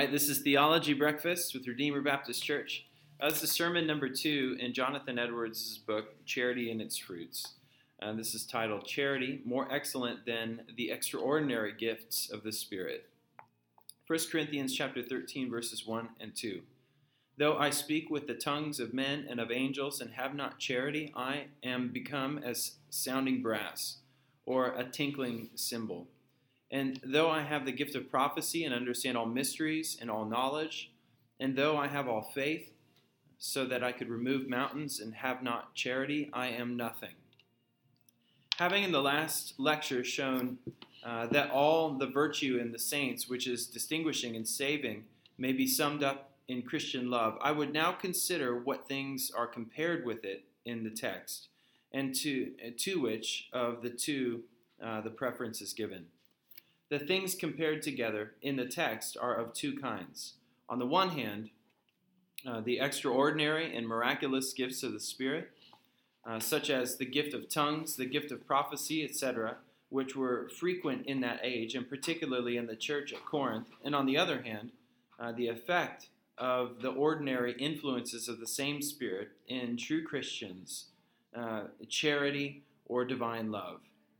right, this is Theology Breakfast with Redeemer Baptist Church. This is sermon number 2 in Jonathan Edwards' book, Charity and Its Fruits. This is titled, Charity, More Excellent Than the Extraordinary Gifts of the Spirit. 1 Corinthians chapter 13, verses 1 and 2. Though I speak with the tongues of men and of angels and have not charity, I am become as sounding brass, or a tinkling cymbal. And though I have the gift of prophecy and understand all mysteries and all knowledge, and though I have all faith, so that I could remove mountains and have not charity, I am nothing. Having in the last lecture shown that all the virtue in the saints, which is distinguishing and saving, may be summed up in Christian love, I would now consider what things are compared with it in the text, and to which of the two the preference is given. The things compared together in the text are of two kinds. On the one hand, the extraordinary and miraculous gifts of the Spirit, such as the gift of tongues, the gift of prophecy, etc., which were frequent in that age, and particularly in the church at Corinth. And on the other hand, the effect of the ordinary influences of the same Spirit in true Christians, charity or divine love.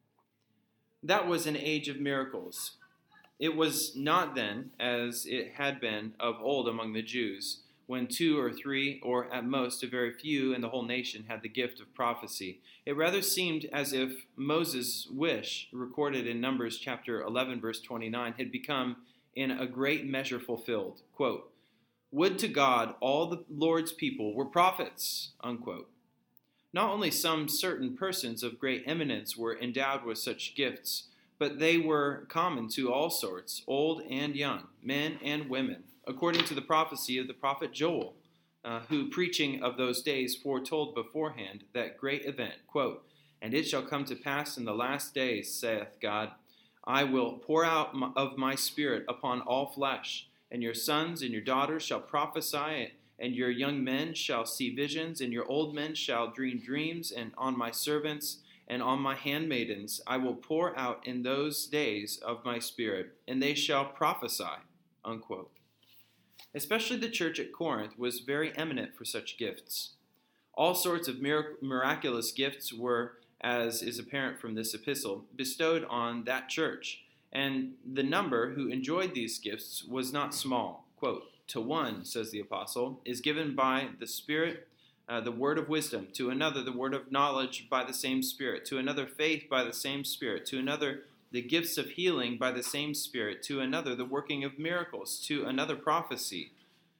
That was an age of miracles. It was not then, as it had been of old among the Jews, when 2 or 3, or at most a very few in the whole nation had the gift of prophecy. It rather seemed as if Moses' wish, recorded in Numbers chapter 11, verse 29, had become in a great measure fulfilled. Quote, "Would to God all the Lord's people were prophets," unquote. Not only some certain persons of great eminence were endowed with such gifts, but they were common to all sorts, old and young, men and women, according to the prophecy of the prophet Joel, who, preaching of those days, foretold beforehand that great event, quote, "And it shall come to pass in the last days, saith God, I will pour out of my spirit upon all flesh, and your sons and your daughters shall prophesy, and your young men shall see visions, and your old men shall dream dreams, and on my servants and on my handmaidens I will pour out in those days of my spirit, and they shall prophesy," unquote. Especially the church at Corinth was very eminent for such gifts. All sorts of miraculous gifts were, as is apparent from this epistle, bestowed on that church, and the number who enjoyed these gifts was not small. Quote, "To one," says the apostle, "is given by the Spirit the word of wisdom, to another the word of knowledge by the same Spirit, to another faith by the same Spirit, to another the gifts of healing by the same Spirit, to another the working of miracles, to another prophecy,"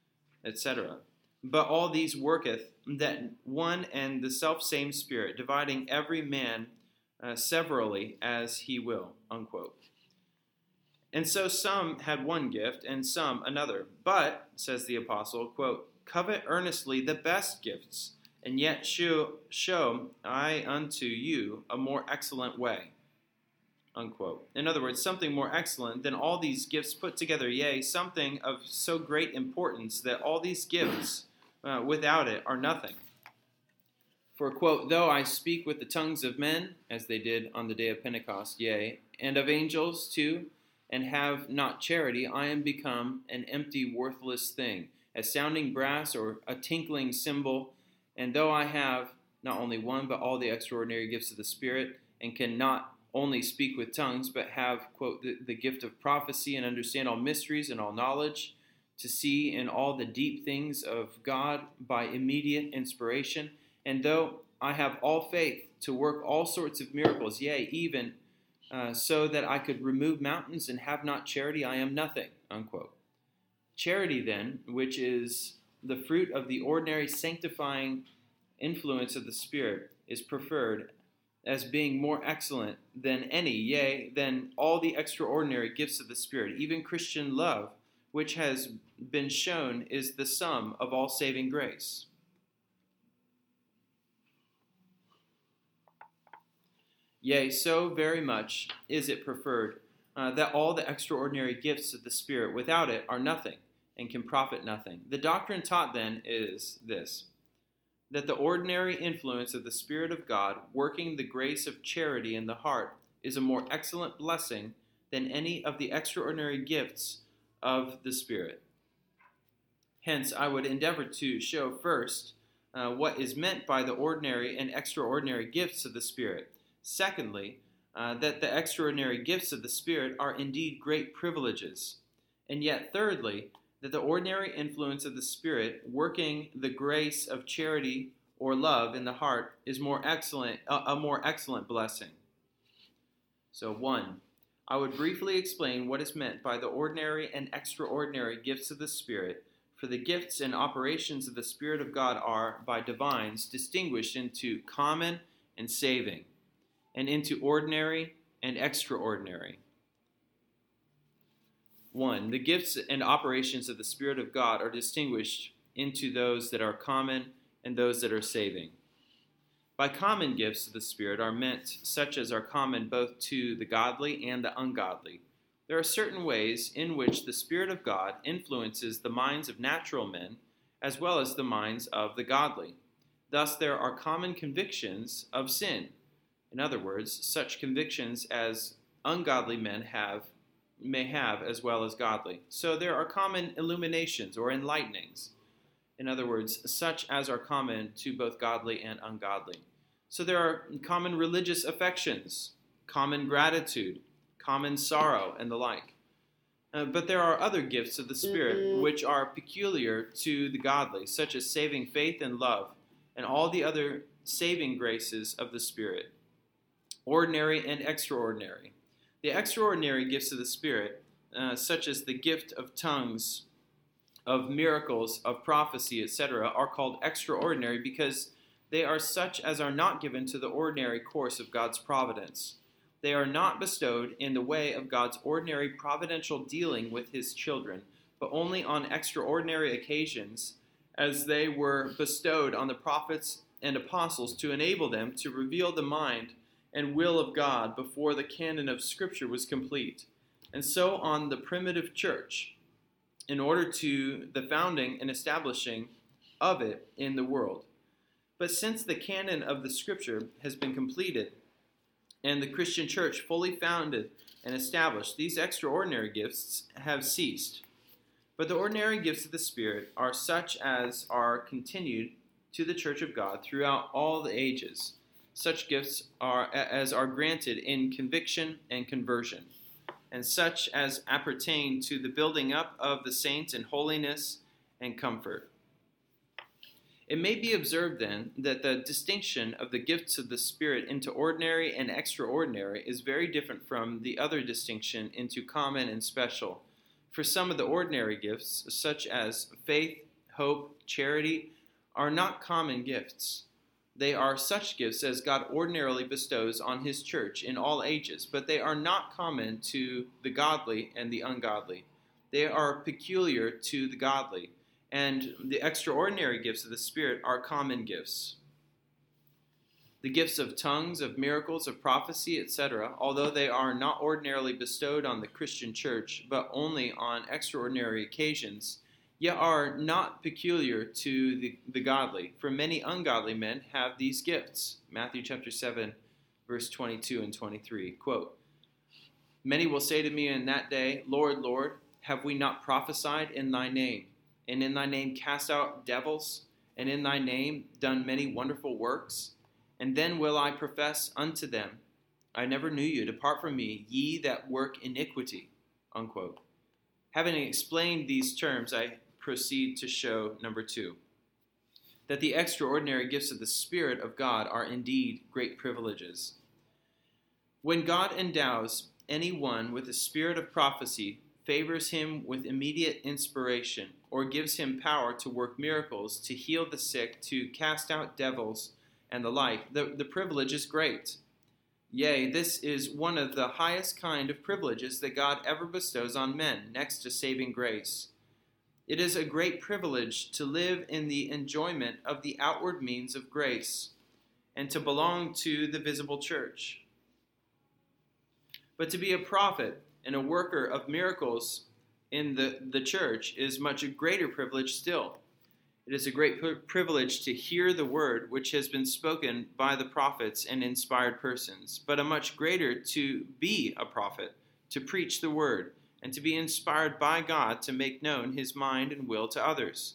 etc. "But all these worketh that one and the selfsame Spirit, dividing every man severally as he will," unquote. And so some had one gift and some another. "But," says the apostle, quote, "covet earnestly the best gifts, and yet show I unto you a more excellent way," unquote. In other words, something more excellent than all these gifts put together, yea, something of so great importance that all these gifts without it are nothing. For, quote, "Though I speak with the tongues of men," as they did on the day of Pentecost, "yea, and of angels too, and have not charity, I am become an empty, worthless thing, a sounding brass or a tinkling cymbal. And though I have not only one, but all the extraordinary gifts of the Spirit, and can not only speak with tongues, but have," quote, the gift of prophecy and understand all mysteries and all knowledge, to see in all the deep things of God by immediate inspiration. And though I have all faith to work all sorts of miracles, yea, even so that I could remove mountains and have not charity, I am nothing," unquote. Charity, then, which is the fruit of the ordinary sanctifying influence of the Spirit, is preferred as being more excellent than any, yea, than all the extraordinary gifts of the Spirit. Even Christian love, which has been shown, is the sum of all saving grace. Yea, so very much is it preferred that all the extraordinary gifts of the Spirit without it are nothing and can profit nothing. The doctrine taught then is this, that the ordinary influence of the Spirit of God working the grace of charity in the heart is a more excellent blessing than any of the extraordinary gifts of the Spirit. Hence, I would endeavor to show first what is meant by the ordinary and extraordinary gifts of the Spirit. Secondly, that the extraordinary gifts of the Spirit are indeed great privileges. And yet, thirdly, that the ordinary influence of the Spirit working the grace of charity or love in the heart is a more excellent blessing. So 1. I would briefly explain what is meant by the ordinary and extraordinary gifts of the Spirit, for the gifts and operations of the Spirit of God are, by divines, distinguished into common and saving, and into ordinary and extraordinary. 1. The gifts and operations of the Spirit of God are distinguished into those that are common and those that are saving. By common gifts of the Spirit are meant such as are common both to the godly and the ungodly. There are certain ways in which the Spirit of God influences the minds of natural men as well as the minds of the godly. Thus there are common convictions of sin. In other words, such convictions as ungodly men may have as well as godly. So there are common illuminations or enlightenings. In other words, such as are common to both godly and ungodly. So there are common religious affections, common gratitude, common sorrow, and the like. But there are other gifts of the Spirit which are peculiar to the godly, such as saving faith and love, and all the other saving graces of the Spirit, ordinary and extraordinary. The extraordinary gifts of the Spirit, such as the gift of tongues, of miracles, of prophecy, etc., are called extraordinary because they are such as are not given to the ordinary course of God's providence. They are not bestowed in the way of God's ordinary providential dealing with his children, but only on extraordinary occasions, as they were bestowed on the prophets and apostles to enable them to reveal the mind and will of God before the canon of Scripture was complete, and so on the primitive church, in order to the founding and establishing of it in the world. But since the canon of the Scripture has been completed, and the Christian church fully founded and established, these extraordinary gifts have ceased. But the ordinary gifts of the Spirit are such as are continued to the church of God throughout all the ages. Such gifts as are granted in conviction and conversion, and such as appertain to the building up of the saints in holiness and comfort. It may be observed then that the distinction of the gifts of the Spirit into ordinary and extraordinary is very different from the other distinction into common and special. For some of the ordinary gifts, such as faith, hope, charity, are not common gifts. They are such gifts as God ordinarily bestows on his church in all ages, but they are not common to the godly and the ungodly. They are peculiar to the godly, and the extraordinary gifts of the Spirit are common gifts. The gifts of tongues, of miracles, of prophecy, etc., although they are not ordinarily bestowed on the Christian church, but only on extraordinary occasions, yet are not peculiar to the godly, for many ungodly men have these gifts. Matthew chapter 7, verse 22 and 23. Quote, "Many will say to me in that day, Lord, Lord, have we not prophesied in thy name, and in thy name cast out devils, and in thy name done many wonderful works? And then will I profess unto them, I never knew you, depart from me, ye that work iniquity." Unquote. Having explained these terms, I proceed to show, number 2, that the extraordinary gifts of the Spirit of God are indeed great privileges. When God endows anyone with a spirit of prophecy, favors him with immediate inspiration, or gives him power to work miracles, to heal the sick, to cast out devils, and the like, the privilege is great. Yea, this is one of the highest kind of privileges that God ever bestows on men, next to saving grace. It is a great privilege to live in the enjoyment of the outward means of grace, and to belong to the visible church. But to be a prophet and a worker of miracles in the church is much greater privilege still. It is a great privilege to hear the word which has been spoken by the prophets and inspired persons, but a much greater to be a prophet, to preach the word, and to be inspired by God to make known his mind and will to others.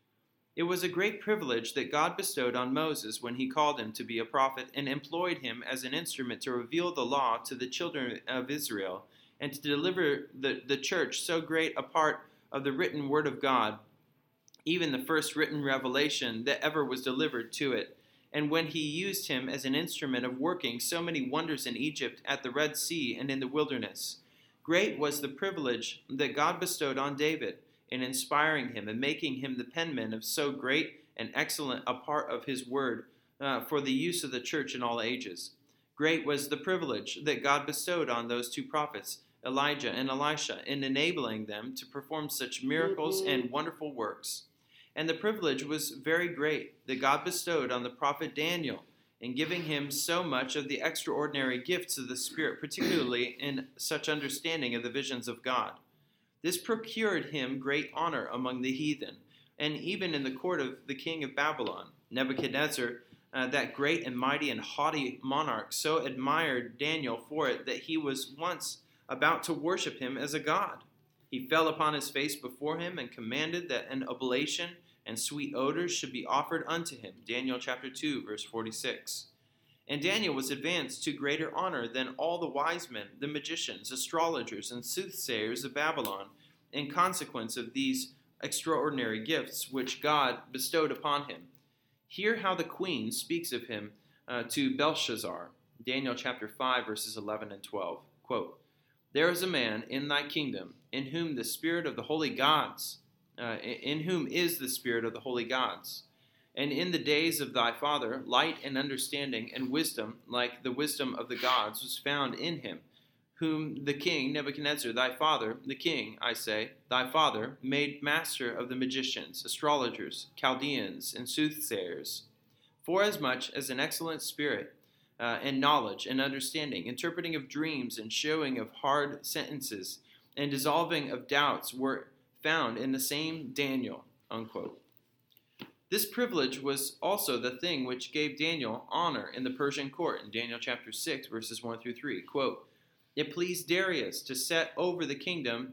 It was a great privilege that God bestowed on Moses when he called him to be a prophet and employed him as an instrument to reveal the law to the children of Israel and to deliver the church so great a part of the written word of God, even the first written revelation that ever was delivered to it. And when he used him as an instrument of working so many wonders in Egypt, at the Red Sea, and in the wilderness, great was the privilege that God bestowed on David in inspiring him and making him the penman of so great and excellent a part of his word for the use of the church in all ages. Great was the privilege that God bestowed on those two prophets, Elijah and Elisha, in enabling them to perform such miracles and wonderful works. And the privilege was very great that God bestowed on the prophet Daniel in giving him so much of the extraordinary gifts of the Spirit, particularly in such understanding of the visions of God. This procured him great honor among the heathen, and even in the court of the king of Babylon. Nebuchadnezzar, that great and mighty and haughty monarch, so admired Daniel for it that he was once about to worship him as a god. He fell upon his face before him and commanded that an oblation and sweet odors should be offered unto him. Daniel chapter 2, verse 46. And Daniel was advanced to greater honor than all the wise men, the magicians, astrologers, and soothsayers of Babylon, in consequence of these extraordinary gifts which God bestowed upon him. Hear how the queen speaks of him to Belshazzar. Daniel chapter 5, verses 11 and 12. Quote, "There is a man in thy kingdom in whom the spirit of the holy gods, in whom is the spirit of the holy gods. And in the days of thy father, light and understanding and wisdom, like the wisdom of the gods, was found in him, whom the king Nebuchadnezzar, thy father, the king, I say, thy father, made master of the magicians, astrologers, Chaldeans, and soothsayers, forasmuch as an excellent spirit and knowledge and understanding, interpreting of dreams and showing of hard sentences, and dissolving of doubts were found in the same Daniel." Unquote. This privilege was also the thing which gave Daniel honor in the Persian court in Daniel chapter 6, verses 1 through 3. Quote, "It pleased Darius to set over the kingdom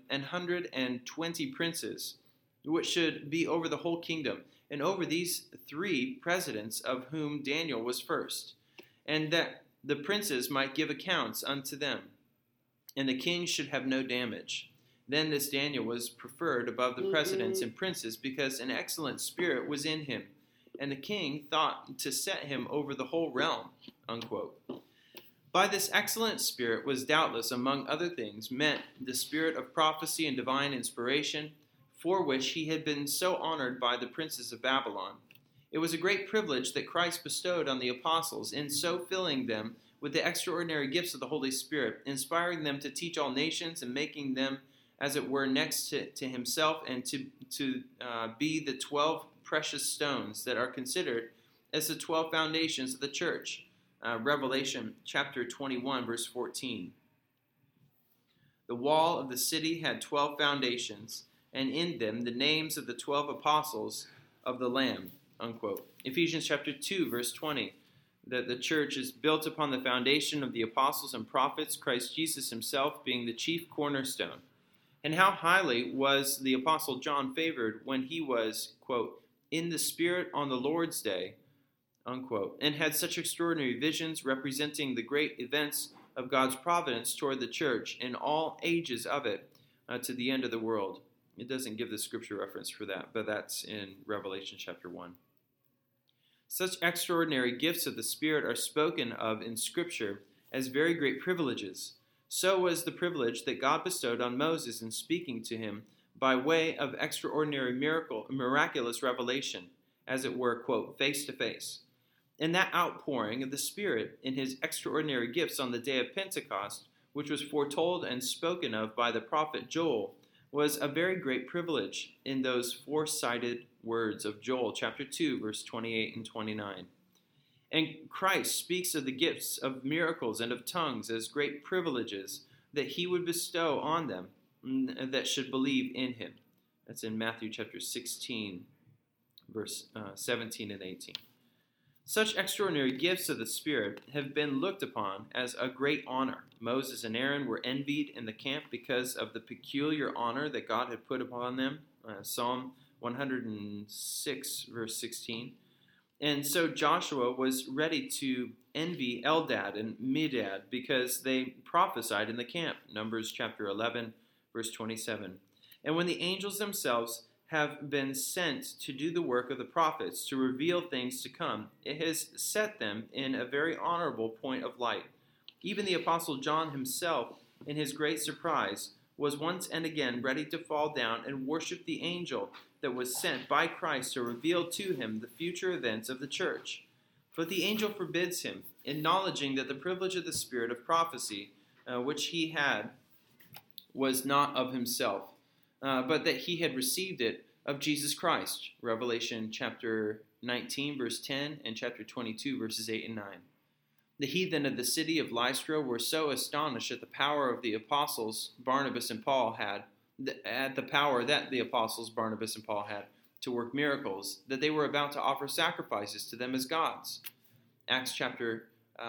120 princes, which should be over the whole kingdom, and over these 3 presidents, of whom Daniel was first, and that the princes might give accounts unto them, and the king should have no damage. Then this Daniel was preferred above the presidents and princes, because an excellent spirit was in him, and the king thought to set him over the whole realm." Unquote. By this excellent spirit was doubtless, among other things, meant the spirit of prophecy and divine inspiration, for which he had been so honored by the princes of Babylon. It was a great privilege that Christ bestowed on the apostles, in so filling them with the extraordinary gifts of the Holy Spirit, inspiring them to teach all nations and making them, as it were, next to himself, and to be the 12 precious stones that are considered as the 12 foundations of the church. Revelation chapter 21, verse 14. The wall of the city had 12 foundations, and in them the names of the 12 apostles of the Lamb. Unquote. Ephesians chapter 2, verse 20. That the church is built upon the foundation of the apostles and prophets, Christ Jesus himself being the chief cornerstone. And how highly was the Apostle John favored when he was, quote, "in the Spirit on the Lord's day," unquote, and had such extraordinary visions representing the great events of God's providence toward the church in all ages of it to the end of the world. It doesn't give the scripture reference for that, but that's in Revelation chapter 1. Such extraordinary gifts of the Spirit are spoken of in Scripture as very great privileges. So was the privilege that God bestowed on Moses in speaking to him by way of extraordinary miraculous revelation, as it were, quote, face to face. And that outpouring of the Spirit in his extraordinary gifts on the day of Pentecost, which was foretold and spoken of by the prophet Joel, was a very great privilege in those foresighted words of Joel chapter 2, verse 28 and 29. And Christ speaks of the gifts of miracles and of tongues as great privileges that he would bestow on them that should believe in him. That's in Matthew chapter 16, verse 17 and 18. Such extraordinary gifts of the Spirit have been looked upon as a great honor. Moses and Aaron were envied in the camp because of the peculiar honor that God had put upon them. Psalm 106, verse 16. And so Joshua was ready to envy Eldad and Medad because they prophesied in the camp. Numbers chapter 11, verse 27. And when the angels themselves have been sent to do the work of the prophets, to reveal things to come, it has set them in a very honorable point of light. Even the Apostle John himself, in his great surprise, was once and again ready to fall down and worship the angel that was sent by Christ to reveal to him the future events of the church. But the angel forbids him, acknowledging that the privilege of the spirit of prophecy, which he had, was not of himself, but that he had received it of Jesus Christ. Revelation chapter 19, verse 10, and chapter 22, verses 8 and 9. The heathen of the city of Lystra were so astonished at the power of the apostles Barnabas and Paul had, at the power that the apostles Barnabas and Paul had to work miracles, that they were about to offer sacrifices to them as gods. Acts chapter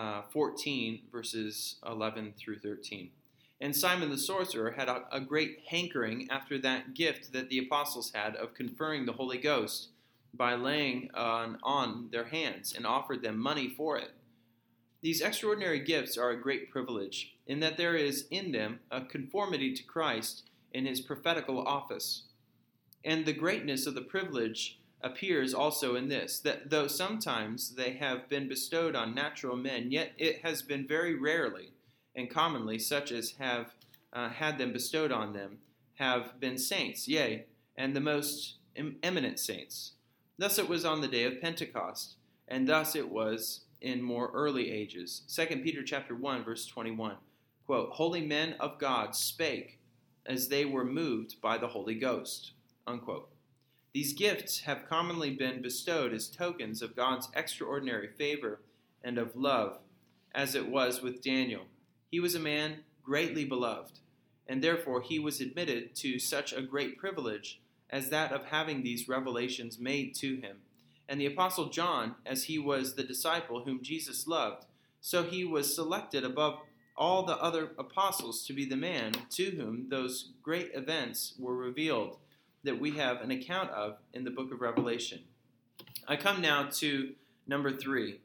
14, verses 11 through 13. And Simon the sorcerer had a great hankering after that gift that the apostles had of conferring the Holy Ghost by laying on their hands, and offered them money for it. These extraordinary gifts are a great privilege, in that there is in them a conformity to Christ in his prophetical office. And the greatness of the privilege appears also in this, that though sometimes they have been bestowed on natural men, yet it has been very rarely and commonly such as have had them bestowed on them have been saints, yea, and the most eminent saints. Thus it was on the day of Pentecost, and thus it was in more early ages. 2 Peter chapter 1, verse 21, quote, "Holy men of God spake as they were moved by the Holy Ghost," unquote. These gifts have commonly been bestowed as tokens of God's extraordinary favor and of love, as it was with Daniel. He was a man greatly beloved, and therefore he was admitted to such a great privilege as that of having these revelations made to him. And the Apostle John, as he was the disciple whom Jesus loved, so he was selected above all the other apostles to be the man to whom those great events were revealed that we have an account of in the book of Revelation. I come now to number 3,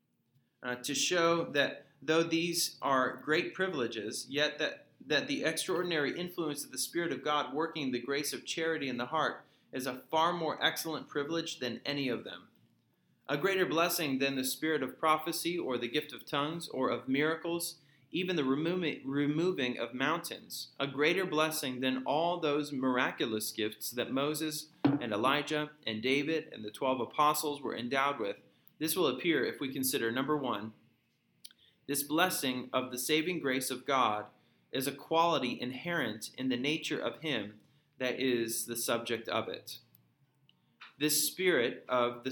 to show that though these are great privileges, yet that the extraordinary influence of the Spirit of God working the grace of charity in the heart is a far more excellent privilege than any of them. A greater blessing than the spirit of prophecy or the gift of tongues or of miracles, even the removing of mountains. A greater blessing than all those miraculous gifts that Moses and Elijah and David and the 12 apostles were endowed with. This will appear if we consider, number 1, this blessing of the saving grace of God is a quality inherent in the nature of him that is the subject of it. This spirit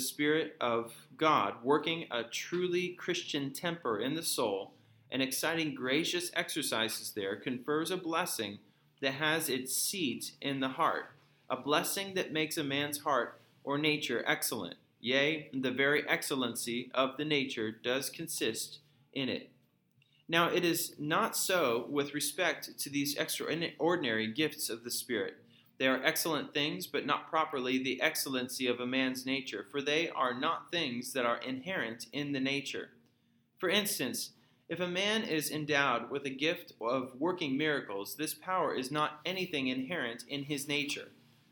of God working a truly Christian temper in the soul and exciting gracious exercises there confers a blessing that has its seat in the heart, a blessing that makes a man's heart or nature excellent. Yea, the very excellency of the nature does consist in it. Now, it is not so with respect to these extraordinary gifts of the Spirit. They are excellent things, but not properly the excellency of a man's nature, for they are not things that are inherent in the nature. For instance, if a man is endowed with a gift of working miracles, this power is not anything inherent in his nature.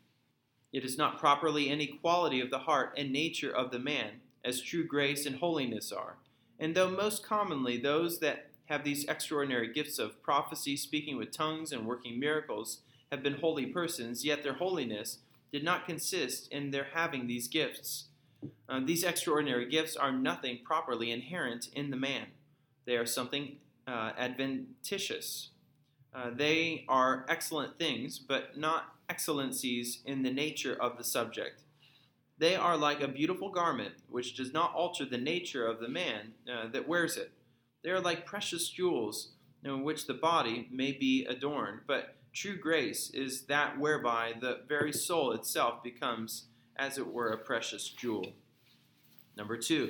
It is not properly any quality of the heart and nature of the man, as true grace and holiness are. And though most commonly those that have these extraordinary gifts of prophecy, speaking with tongues, and working miracles have been holy persons, yet their holiness did not consist in their having these gifts. These extraordinary gifts are nothing properly inherent in the man. They are something adventitious. They are excellent things, but not excellencies in the nature of the subject. They are like a beautiful garment, which does not alter the nature of the man that wears it. They are like precious jewels, in which the body may be adorned, but true grace is that whereby the very soul itself becomes, as it were, a precious jewel. Number 2,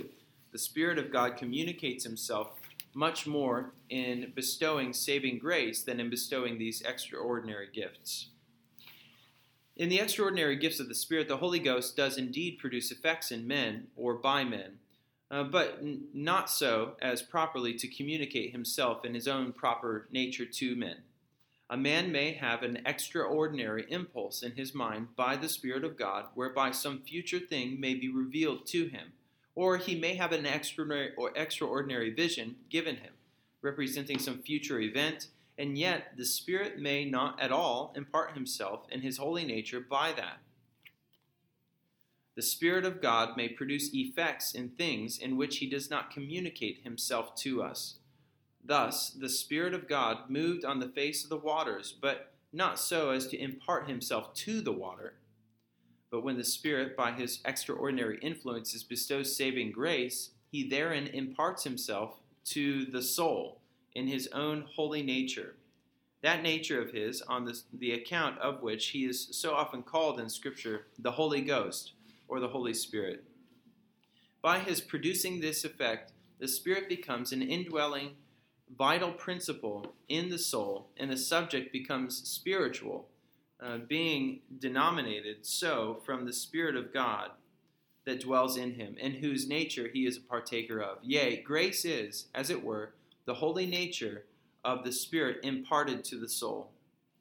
the Spirit of God communicates himself much more in bestowing saving grace than in bestowing these extraordinary gifts. In the extraordinary gifts of the Spirit, the Holy Ghost does indeed produce effects in men or by men, but not so as properly to communicate himself in his own proper nature to men. A man may have an extraordinary impulse in his mind by the Spirit of God, whereby some future thing may be revealed to him, or he may have an extraordinary vision given him, representing some future event, and yet the Spirit may not at all impart himself in his holy nature by that. The Spirit of God may produce effects in things in which he does not communicate himself to us. Thus, the Spirit of God moved on the face of the waters, but not so as to impart himself to the water. But when the Spirit, by his extraordinary influences, bestows saving grace, he therein imparts himself to the soul in his own holy nature. That nature of his, on the account of which he is so often called in Scripture the Holy Ghost, or the Holy Spirit. By his producing this effect, the Spirit becomes an indwelling, vital principle in the soul, and the subject becomes spiritual, being denominated so from the Spirit of God that dwells in him, and whose nature he is a partaker of. Yea, grace is, as it were, the holy nature of the Spirit imparted to the soul.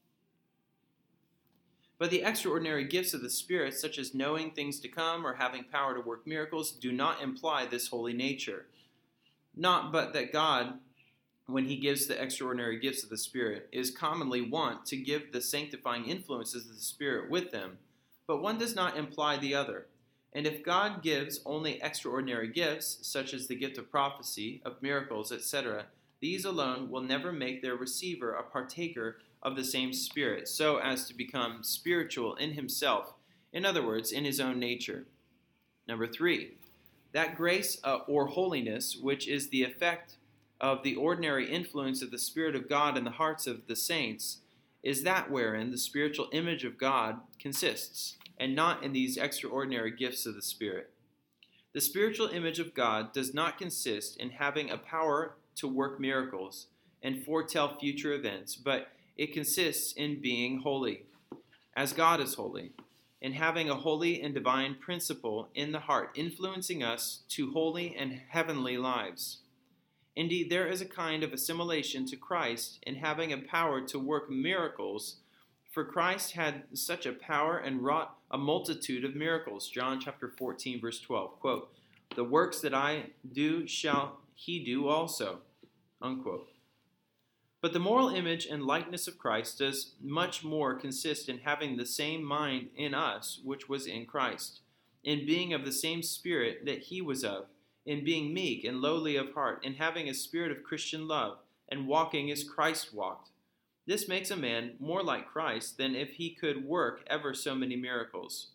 But the extraordinary gifts of the Spirit, such as knowing things to come or having power to work miracles, do not imply this holy nature. Not but that God, when he gives the extraordinary gifts of the Spirit, is commonly wont to give the sanctifying influences of the Spirit with them, but one does not imply the other. And if God gives only extraordinary gifts, such as the gift of prophecy, of miracles, etc., these alone will never make their receiver a partaker of the same Spirit, so as to become spiritual in himself, in other words, in his own nature. Number 3, that grace or holiness, which is the effect of the ordinary influence of the Spirit of God in the hearts of the saints, is that wherein the spiritual image of God consists, and not in these extraordinary gifts of the Spirit. The spiritual image of God does not consist in having a power to work miracles and foretell future events, but it consists in being holy, as God is holy, and having a holy and divine principle in the heart, influencing us to holy and heavenly lives. Indeed, there is a kind of assimilation to Christ in having a power to work miracles, for Christ had such a power and wrought a multitude of miracles. John chapter 14, verse 12, quote, "The works that I do shall he do also," unquote. But the moral image and likeness of Christ does much more consist in having the same mind in us which was in Christ, in being of the same spirit that he was of, in being meek and lowly of heart, in having a spirit of Christian love, and walking as Christ walked. This makes a man more like Christ than if he could work ever so many miracles.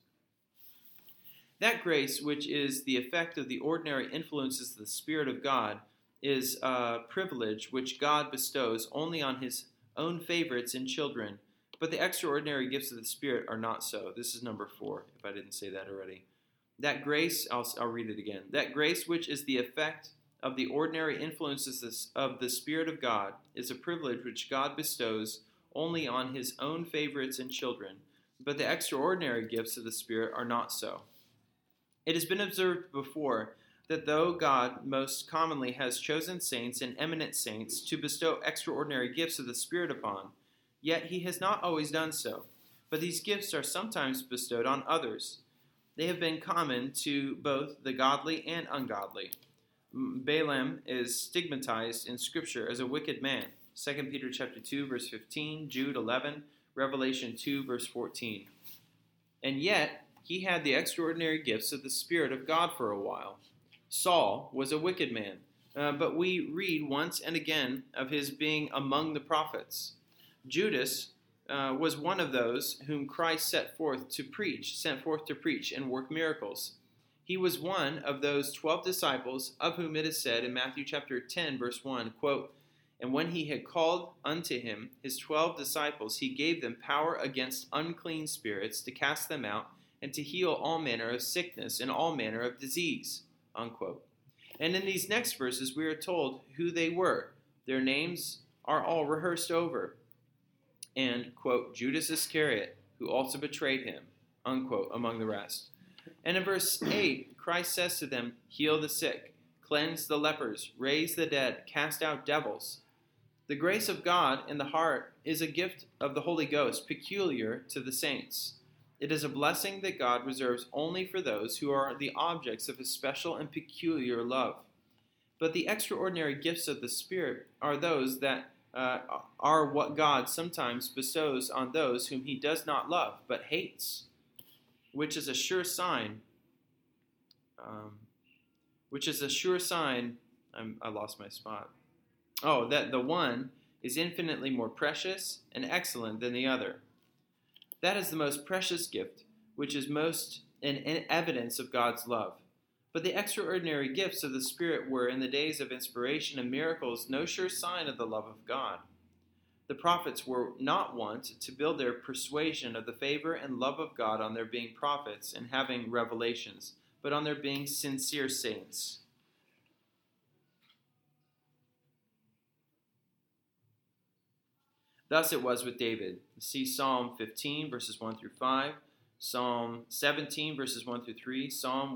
That grace, which is the effect of the ordinary influences of the Spirit of God, is a privilege which God bestows only on his own favorites and children, but the extraordinary gifts of the Spirit are not so. This is number 4, if I didn't say that already. That grace, I'll read it again. That grace, which is the effect of the ordinary influences of the Spirit of God, is a privilege which God bestows only on his own favorites and children, but the extraordinary gifts of the Spirit are not so. It has been observed before that though God most commonly has chosen saints and eminent saints to bestow extraordinary gifts of the Spirit upon, yet he has not always done so, but these gifts are sometimes bestowed on others. They have been common to both the godly and ungodly. Balaam is stigmatized in Scripture as a wicked man. 2 Peter chapter 2, verse 15, Jude 11, Revelation 2, verse 14. And yet, he had the extraordinary gifts of the Spirit of God for a while. Saul was a wicked man, but we read once and again of his being among the prophets. Judas was one of those whom Christ sent forth to preach and work miracles. He was one of those 12 disciples of whom it is said in Matthew chapter 10, verse 1, quote, "And when he had called unto him his 12 disciples, he gave them power against unclean spirits to cast them out and to heal all manner of sickness and all manner of disease," unquote. And in these next verses, we are told who they were. Their names are all rehearsed over. And, quote, Judas Iscariot, who also betrayed him, unquote, among the rest. And in verse 8, Christ says to them, heal the sick, cleanse the lepers, raise the dead, cast out devils. The grace of God in the heart is a gift of the Holy Ghost peculiar to the saints. It is a blessing that God reserves only for those who are the objects of his special and peculiar love. But the extraordinary gifts of the Spirit are those that are what God sometimes bestows on those whom he does not love but hates, which is a sure sign. I lost my spot. Oh, that the one is infinitely more precious and excellent than the other. That is the most precious gift, which is most an evidence of God's love. But the extraordinary gifts of the Spirit were, in the days of inspiration and miracles, no sure sign of the love of God. The prophets were not wont to build their persuasion of the favor and love of God on their being prophets and having revelations, but on their being sincere saints. Thus it was with David. See Psalm 15, verses 1 through 5, Psalm 17, verses 1 through 3, Psalm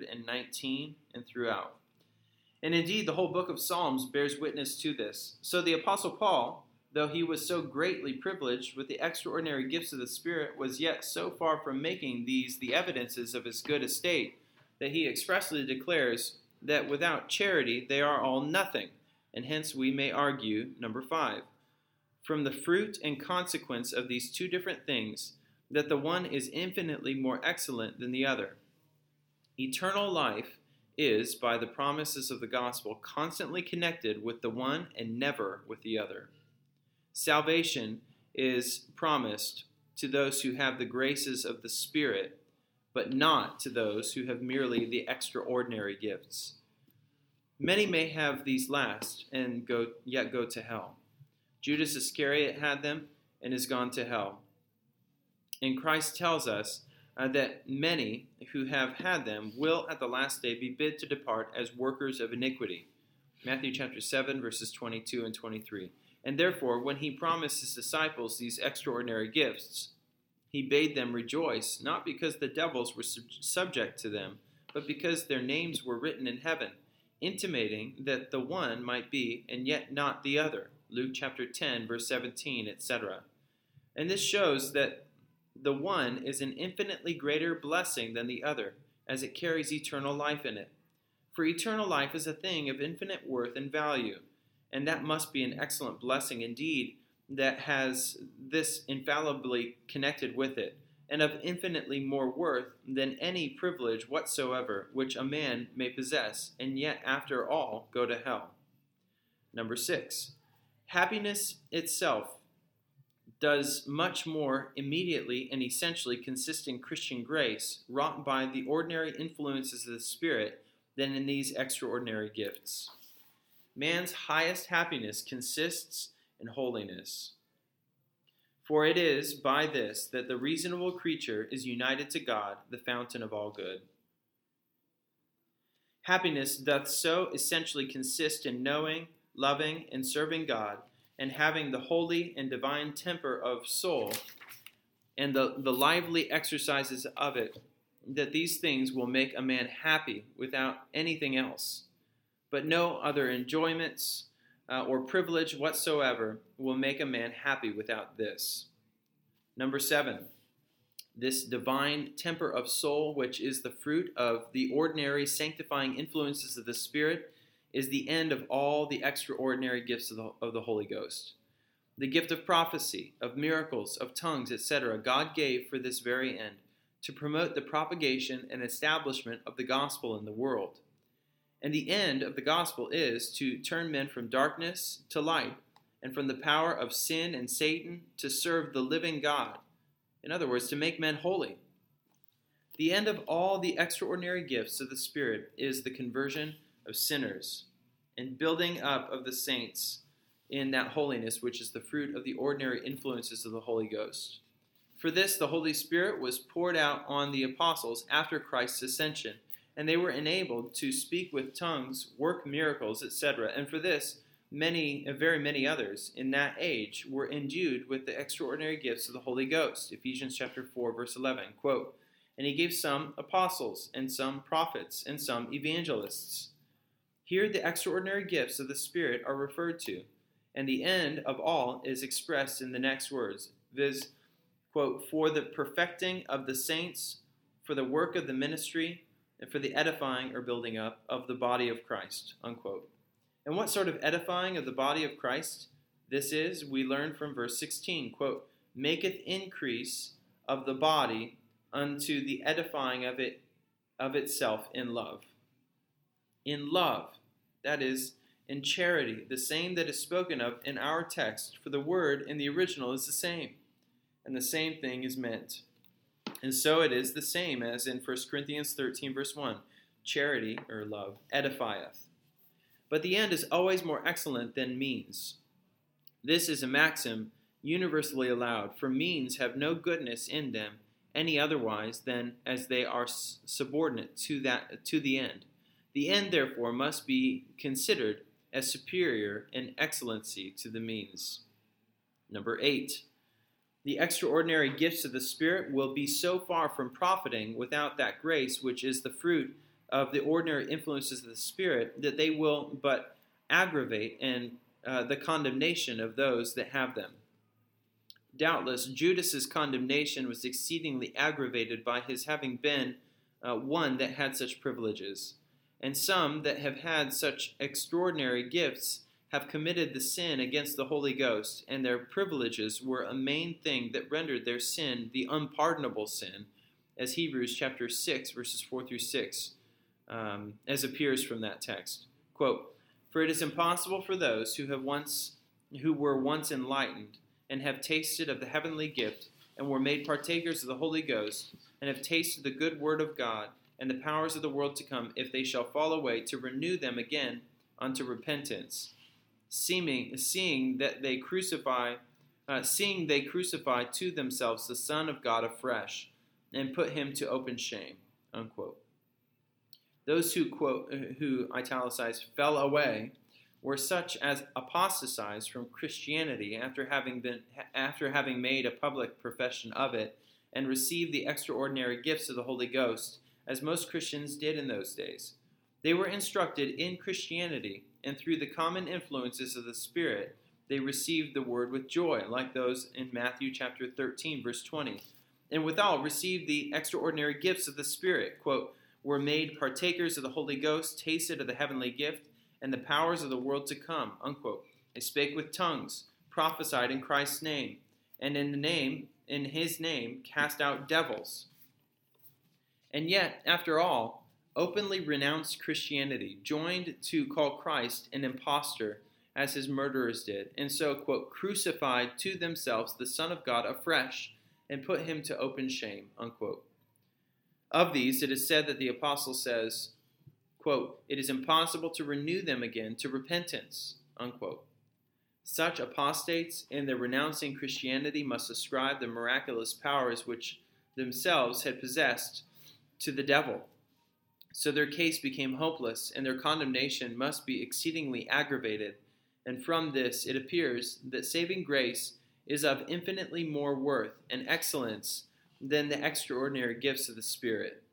119, and throughout. And indeed, the whole book of Psalms bears witness to this. So the Apostle Paul, though he was so greatly privileged with the extraordinary gifts of the Spirit, was yet so far from making these the evidences of his good estate, that he expressly declares that without charity they are all nothing. And hence we may argue, number 5, from the fruit and consequence of these two different things, that the one is infinitely more excellent than the other. Eternal life is, by the promises of the gospel, constantly connected with the one and never with the other. Salvation is promised to those who have the graces of the Spirit, but not to those who have merely the extraordinary gifts. Many may have these last and yet go to hell. Judas Iscariot had them and is gone to hell. And Christ tells us that many who have had them will at the last day be bid to depart as workers of iniquity. Matthew chapter 7, verses 22 and 23. And therefore, when he promised his disciples these extraordinary gifts, he bade them rejoice, not because the devils were subject to them, but because their names were written in heaven, intimating that the one might be, and yet not the other. Luke chapter 10, verse 17, etc. And this shows that the one is an infinitely greater blessing than the other, as it carries eternal life in it. For eternal life is a thing of infinite worth and value, and that must be an excellent blessing indeed that has this infallibly connected with it, and of infinitely more worth than any privilege whatsoever which a man may possess, and yet after all go to hell. Number 6. Happiness itself does much more immediately and essentially consist in Christian grace wrought by the ordinary influences of the Spirit than in these extraordinary gifts. Man's highest happiness consists in holiness. For it is by this that the reasonable creature is united to God, the fountain of all good. Happiness doth so essentially consist in knowing, loving, and serving God, and having the holy and divine temper of soul, and the lively exercises of it, that these things will make a man happy without anything else. But no other enjoyments or privilege whatsoever will make a man happy without this. Number 7, this divine temper of soul, which is the fruit of the ordinary sanctifying influences of the Spirit, is the end of all the extraordinary gifts of the Holy Ghost. The gift of prophecy, of miracles, of tongues, etc., God gave for this very end, to promote the propagation and establishment of the gospel in the world. And the end of the gospel is to turn men from darkness to light, and from the power of sin and Satan to serve the living God. In other words, to make men holy. The end of all the extraordinary gifts of the Spirit is the conversion of sinners and building up of the saints in that holiness which is the fruit of the ordinary influences of the Holy Ghost. For this the Holy Spirit was poured out on the apostles after Christ's ascension, and they were enabled to speak with tongues, work miracles, etc. And for this, very many others in that age were endued with the extraordinary gifts of the Holy Ghost. Ephesians chapter 4, verse 11, quote, "And he gave some apostles, and some prophets, and some evangelists." Here the extraordinary gifts of the Spirit are referred to, and the end of all is expressed in the next words, viz., quote, "For the perfecting of the saints, for the work of the ministry, and for the edifying or building up of the body of Christ," unquote. And what sort of edifying of the body of Christ this is, we learn from verse 16, quote, "Maketh increase of the body unto the edifying of itself in love." In love, that is, in charity, the same that is spoken of in our text, for the word in the original is the same, and the same thing is meant. And so it is the same as in 1 Corinthians 13, verse 1, charity, or love, edifieth. But the end is always more excellent than means. This is a maxim universally allowed, for means have no goodness in them any otherwise than as they are subordinate to the end. The end, therefore, must be considered as superior in excellency to the means. Number 8. The extraordinary gifts of the Spirit will be so far from profiting without that grace which is the fruit of the ordinary influences of the Spirit that they will but aggravate the condemnation of those that have them. Doubtless, Judas's condemnation was exceedingly aggravated by his having been one that had such privileges. And some that have had such extraordinary gifts have committed the sin against the Holy Ghost, and their privileges were a main thing that rendered their sin the unpardonable sin, as Hebrews chapter 6, verses 4 through 6, as appears from that text. Quote, "For it is impossible for those who were once enlightened, and have tasted of the heavenly gift, and were made partakers of the Holy Ghost, and have tasted the good word of God, and the powers of the world to come, if they shall fall away, to renew them again unto repentance, seeing they crucify to themselves the Son of God afresh, and put him to open shame," unquote. Those who italicize, fell away, were such as apostatized from Christianity after having made a public profession of it, and received the extraordinary gifts of the Holy Ghost, as most Christians did in those days. They were instructed in Christianity, and through the common influences of the Spirit, they received the word with joy, like those in Matthew chapter 13, verse 20, and withal received the extraordinary gifts of the Spirit, quote, "were made partakers of the Holy Ghost, tasted of the heavenly gift, and the powers of the world to come," unquote. "They spake with tongues, prophesied in Christ's name, and in his name cast out devils." And yet, after all, openly renounced Christianity, joined to call Christ an impostor, as his murderers did, and so, quote, "crucified to themselves the Son of God afresh, and put him to open shame," unquote. Of these, it is said that the apostle says, quote, "It is impossible to renew them again to repentance," unquote. Such apostates, in their renouncing Christianity, must ascribe the miraculous powers which themselves had possessed to the devil. So their case became hopeless, and their condemnation must be exceedingly aggravated. And from this it appears that saving grace is of infinitely more worth and excellence than the extraordinary gifts of the Spirit.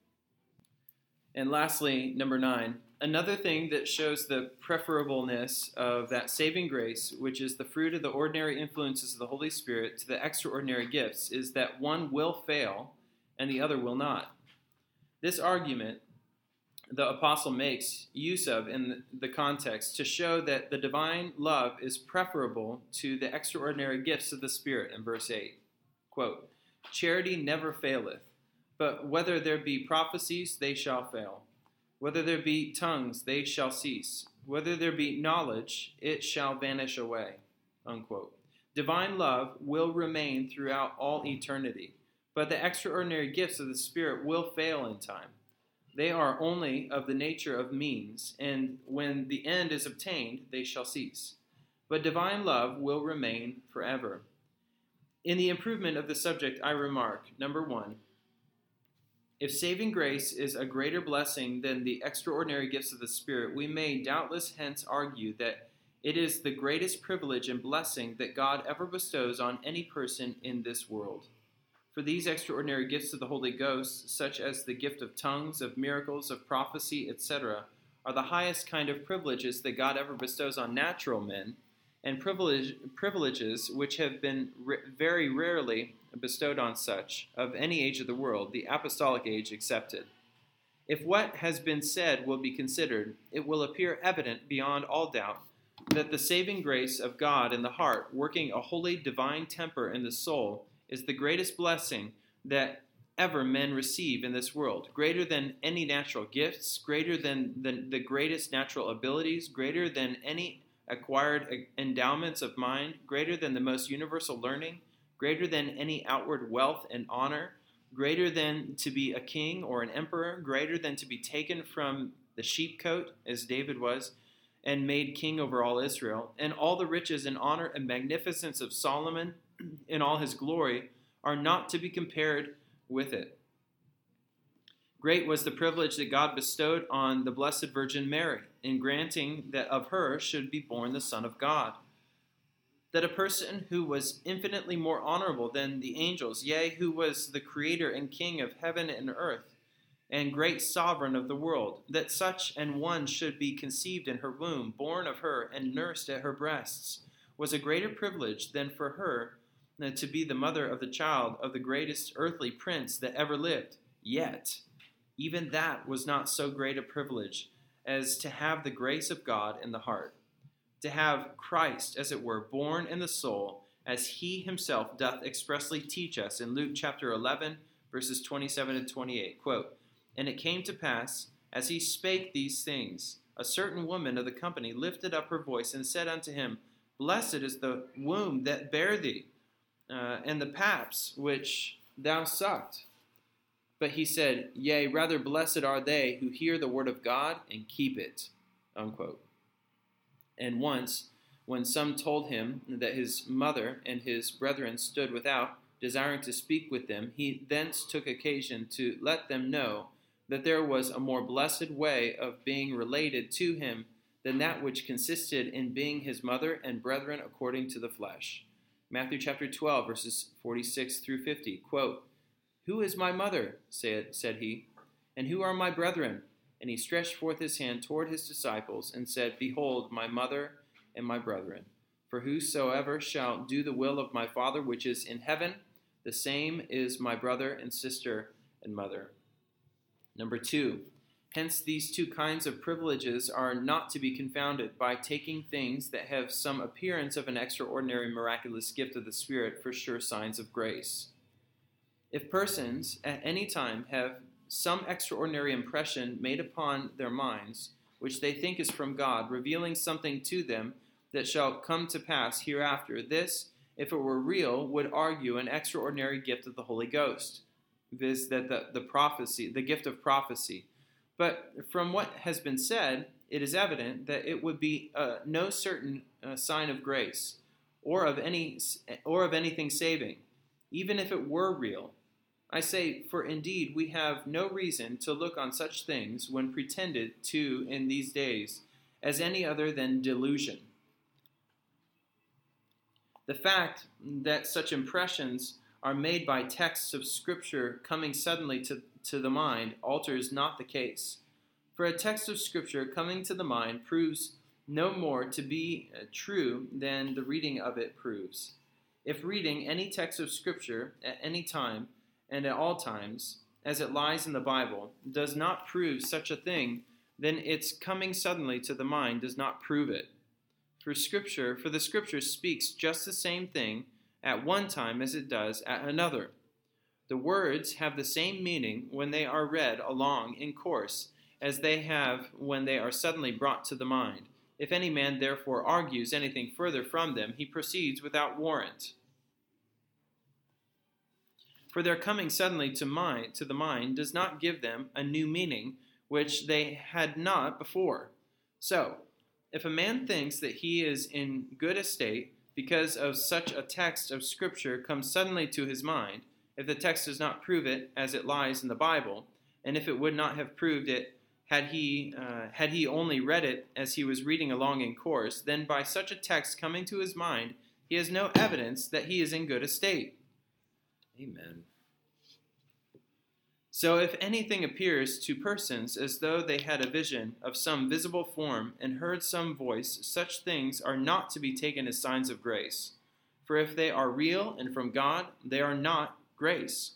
And lastly, number 9, another thing that shows the preferableness of that saving grace, which is the fruit of the ordinary influences of the Holy Spirit, to the extraordinary gifts, is that one will fail and the other will not. This argument the apostle makes use of in the context to show that the divine love is preferable to the extraordinary gifts of the Spirit in verse 8. Quote, "Charity never faileth, but whether there be prophecies, they shall fail. Whether there be tongues, they shall cease. Whether there be knowledge, it shall vanish away." Unquote. Divine love will remain throughout all eternity, but the extraordinary gifts of the Spirit will fail in time. They are only of the nature of means, and when the end is obtained, they shall cease. But divine love will remain forever. In the improvement of the subject, I remark, number 1, If saving grace is a greater blessing than the extraordinary gifts of the Spirit, we may doubtless hence argue that it is the greatest privilege and blessing that God ever bestows on any person in this world. For these extraordinary gifts of the Holy Ghost, such as the gift of tongues, of miracles, of prophecy, etc., are the highest kind of privileges that God ever bestows on natural men, and privileges which have been very rarely bestowed on such, of any age of the world, the apostolic age excepted. If what has been said will be considered, it will appear evident beyond all doubt that the saving grace of God in the heart, working a holy divine temper in the soul, is the greatest blessing that ever men receive in this world, greater than any natural gifts, greater than the greatest natural abilities, greater than any acquired endowments of mind, greater than the most universal learning, greater than any outward wealth and honor, greater than to be a king or an emperor, greater than to be taken from the sheepcote, as David was, and made king over all Israel, and all the riches and honor and magnificence of Solomon in all his glory are not to be compared with it. Great was the privilege that God bestowed on the Blessed Virgin Mary in granting that of her should be born the Son of God. That a person who was infinitely more honorable than the angels, yea, who was the creator and king of heaven and earth, and great sovereign of the world, that such an one should be conceived in her womb, born of her, and nursed at her breasts, was a greater privilege than for her to be the mother of the child of the greatest earthly prince that ever lived. Yet, even that was not so great a privilege as to have the grace of God in the heart, to have Christ, as it were, born in the soul, as he himself doth expressly teach us in Luke chapter 11, verses 27 and 28. Quote, "And it came to pass, as he spake these things, a certain woman of the company lifted up her voice and said unto him, Blessed is the womb that bare thee, and the paps which thou sucked. But he said, Yea, rather blessed are they who hear the word of God and keep it." Unquote. And once, when some told him that his mother and his brethren stood without, desiring to speak with them, he thence took occasion to let them know that there was a more blessed way of being related to him than that which consisted in being his mother and brethren according to the flesh. Matthew chapter 12, verses 46 through 50. Quote, "Who is my mother?" said he, "and who are my brethren?" And he stretched forth his hand toward his disciples and said, Behold, my mother and my brethren. For whosoever shall do the will of my Father which is in heaven, the same is my brother and sister and mother. Number 2, hence these two kinds of privileges are not to be confounded by taking things that have some appearance of an extraordinary miraculous gift of the Spirit for sure signs of grace. If persons at any time have some extraordinary impression made upon their minds, which they think is from God, revealing something to them that shall come to pass hereafter, this, if it were real, would argue an extraordinary gift of the Holy Ghost, viz. That the gift of prophecy. But from what has been said, it is evident that it would be no certain sign of grace, or of anything saving, even if it were real. I say, for indeed we have no reason to look on such things when pretended to in these days as any other than delusion. The fact that such impressions are made by texts of Scripture coming suddenly to the mind alters not the case. For a text of Scripture coming to the mind proves no more to be true than the reading of it proves. If reading any text of Scripture at any time and at all times, as it lies in the Bible, does not prove such a thing, then its coming suddenly to the mind does not prove it. For the Scripture speaks just the same thing at one time as it does at another. The words have the same meaning when they are read along in course as they have when they are suddenly brought to the mind. If any man therefore argues anything further from them, he proceeds without warrant. For their coming suddenly to the mind does not give them a new meaning which they had not before. So, if a man thinks that he is in good estate because of such a text of Scripture comes suddenly to his mind, if the text does not prove it as it lies in the Bible, and if it would not have proved it, had he only read it as he was reading along in course, then by such a text coming to his mind, he has no evidence that he is in good estate. Amen. So if anything appears to persons as though they had a vision of some visible form and heard some voice, such things are not to be taken as signs of grace. For if they are real and from God, they are not grace.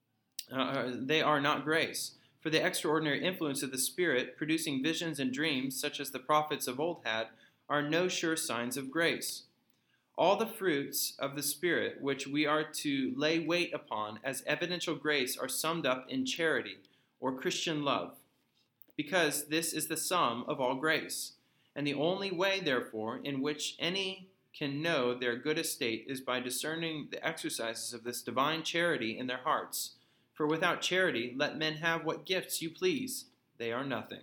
They are not grace. For the extraordinary influence of the Spirit, producing visions and dreams, such as the prophets of old had, are no sure signs of grace. All the fruits of the Spirit, which we are to lay weight upon as evidential grace, are summed up in charity, or Christian love, because this is the sum of all grace. And the only way, therefore, in which any can know their good estate is by discerning the exercises of this divine charity in their hearts. For without charity, let men have what gifts you please. They are nothing.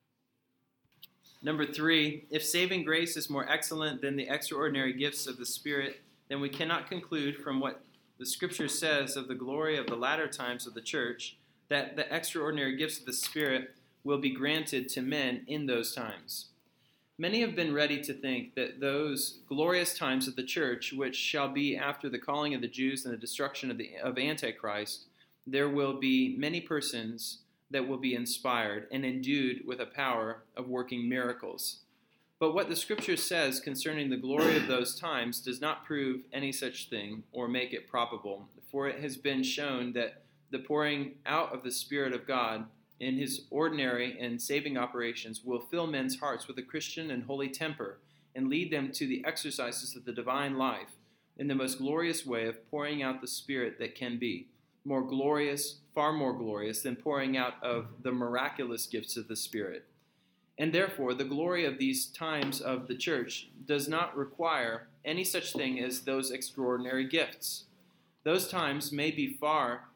Number 3, if saving grace is more excellent than the extraordinary gifts of the Spirit, then we cannot conclude from what the Scripture says of the glory of the latter times of the church that the extraordinary gifts of the Spirit will be granted to men in those times. Many have been ready to think that those glorious times of the church, which shall be after the calling of the Jews and the destruction of Antichrist, there will be many persons that will be inspired and endued with a power of working miracles. But what the Scripture says concerning the glory of those times does not prove any such thing or make it probable, for it has been shown that the pouring out of the Spirit of God in his ordinary and saving operations will fill men's hearts with a Christian and holy temper and lead them to the exercises of the divine life in the most glorious way of pouring out the Spirit that can be. More glorious, far more glorious than pouring out of the miraculous gifts of the Spirit. And therefore, the glory of these times of the church does not require any such thing as those extraordinary gifts. Those times may be far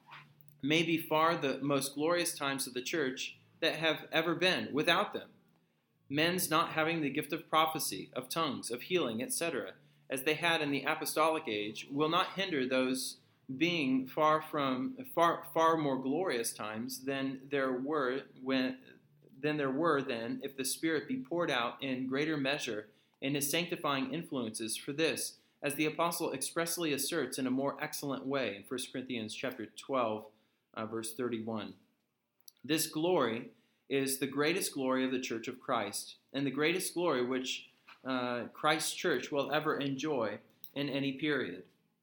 the most glorious times of the church that have ever been without them. Men's not having the gift of prophecy, of tongues, of healing, etc., as they had in the apostolic age, will not hinder those being far more glorious times than there were then if the Spirit be poured out in greater measure in his sanctifying influences for this, as the apostle expressly asserts in a more excellent way in 1 Corinthians chapter 12, verse 31. This glory is the greatest glory of the church of Christ, and the greatest glory which Christ's church will ever enjoy in any period.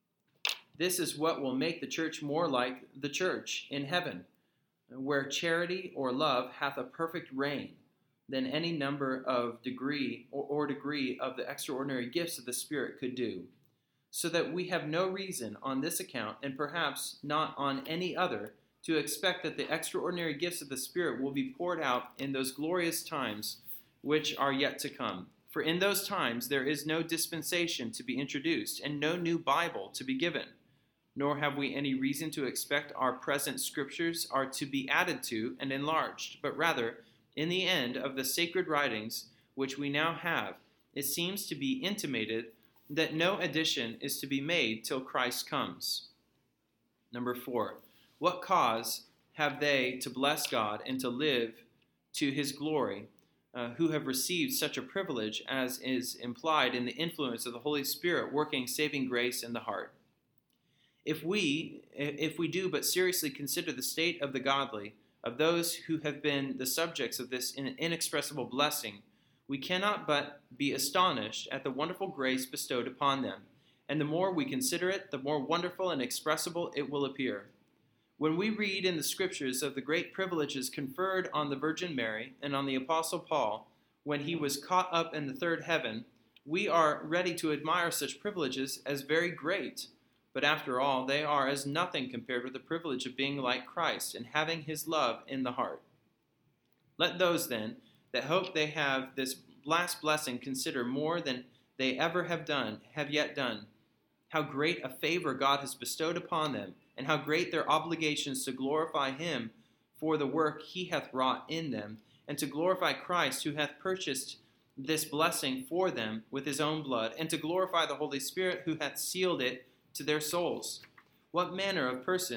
This is what will make the church more like the church in heaven, where charity or love hath a perfect reign, than any number of degree of the extraordinary gifts of the Spirit could do. So that we have no reason on this account, and perhaps not on any other, to expect that the extraordinary gifts of the Spirit will be poured out in those glorious times which are yet to come. For in those times there is no dispensation to be introduced, and no new Bible to be given. Nor have we any reason to expect our present Scriptures are to be added to and enlarged, but rather, in the end of the sacred writings which we now have, it seems to be intimated that no addition is to be made till Christ comes. Number 4, what cause have they to bless God and to live to his glory, who have received such a privilege as is implied in the influence of the Holy Spirit working saving grace in the heart? If we do but seriously consider the state of the godly, of those who have been the subjects of this inexpressible blessing, we cannot but be astonished at the wonderful grace bestowed upon them, and the more we consider it, the more wonderful and expressible it will appear. When we read in the Scriptures of the great privileges conferred on the Virgin Mary and on the Apostle Paul when he was caught up in the third heaven, we are ready to admire such privileges as very great. But after all, they are as nothing compared with the privilege of being like Christ and having his love in the heart. Let those, then, that hope they have this last blessing consider more than they ever have yet done, how great a favor God has bestowed upon them, and how great their obligations to glorify him for the work he hath wrought in them, and to glorify Christ who hath purchased this blessing for them with his own blood, and to glorify the Holy Spirit who hath sealed it to their souls. What manner of persons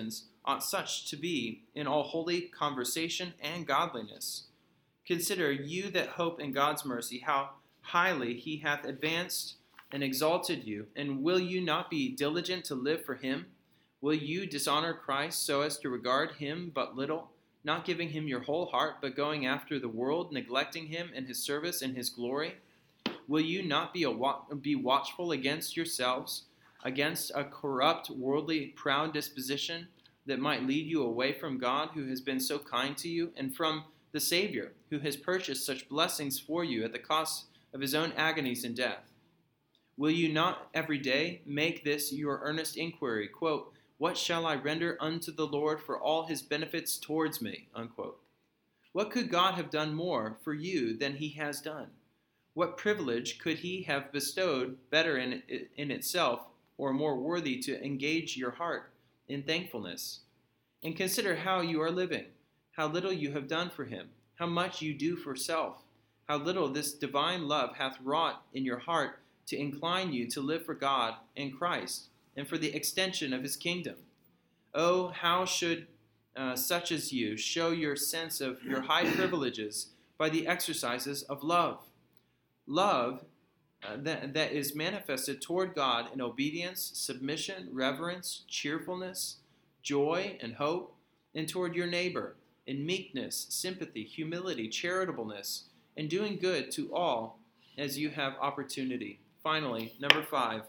ought such to be in all holy conversation and godliness. Consider, you that hope in God's mercy, how highly he hath advanced and exalted you. And will you not be diligent to live for him? Will you dishonor Christ so as to regard him but little, not giving him your whole heart, but going after the world, neglecting him and his service and his glory? Will you not be watchful against yourselves, against a corrupt, worldly, proud disposition that might lead you away from God, who has been so kind to you, and from the Savior, who has purchased such blessings for you at the cost of his own agonies and death? Will you not every day make this your earnest inquiry, quote, what shall I render unto the Lord for all his benefits towards me, unquote? What could God have done more for you than he has done? What privilege could he have bestowed better in itself, or more worthy to engage your heart in thankfulness? And consider how you are living, how little you have done for him, how much you do for self, how little this divine love hath wrought in your heart to incline you to live for God and Christ, and for the extension of his kingdom. Oh, how should such as you show your sense of your high privileges by the exercises of love. Love that is manifested toward God in obedience, submission, reverence, cheerfulness, joy, and hope, and toward your neighbor in meekness, sympathy, humility, charitableness, and doing good to all as you have opportunity. Finally, number 5,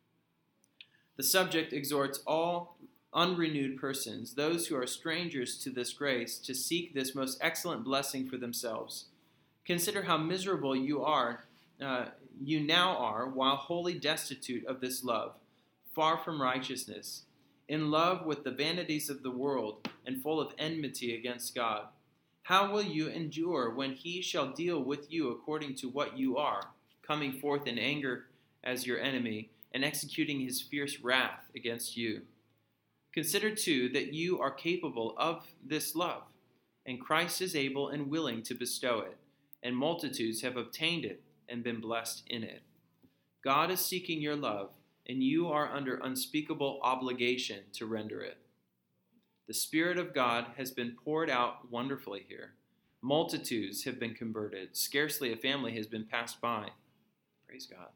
the subject exhorts all unrenewed persons, those who are strangers to this grace, to seek this most excellent blessing for themselves. Consider how miserable you now are, while wholly destitute of this love, far from righteousness, in love with the vanities of the world, and full of enmity against God. How will you endure when he shall deal with you according to what you are, coming forth in anger as your enemy, and executing his fierce wrath against you? Consider, too, that you are capable of this love, and Christ is able and willing to bestow it, and multitudes have obtained it and been blessed in it. God is seeking your love, and you are under unspeakable obligation to render it. The Spirit of God has been poured out wonderfully here. Multitudes have been converted. Scarcely a family has been passed by. Praise God.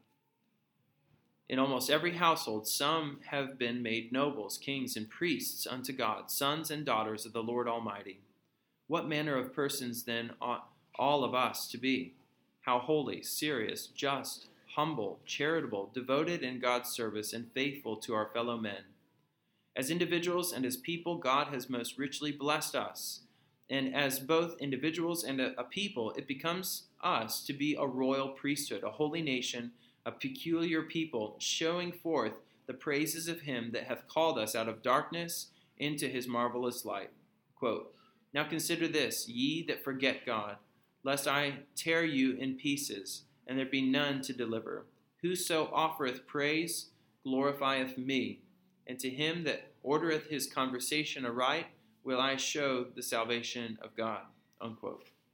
In almost every household, some have been made nobles, kings, and priests unto God, sons and daughters of the Lord Almighty. What manner of persons then ought all of us to be? How holy, serious, just, humble, charitable, devoted in God's service, and faithful to our fellow men. As individuals and as people, God has most richly blessed us. And as both individuals and a people, it becomes us to be a royal priesthood, a holy nation, a peculiar people, showing forth the praises of him that hath called us out of darkness into his marvelous light. Quote, now consider this, ye that forget God, lest I tear you in pieces, and there be none to deliver. Whoso offereth praise glorifieth me, and to him that ordereth his conversation aright will I show the salvation of God. Unquote.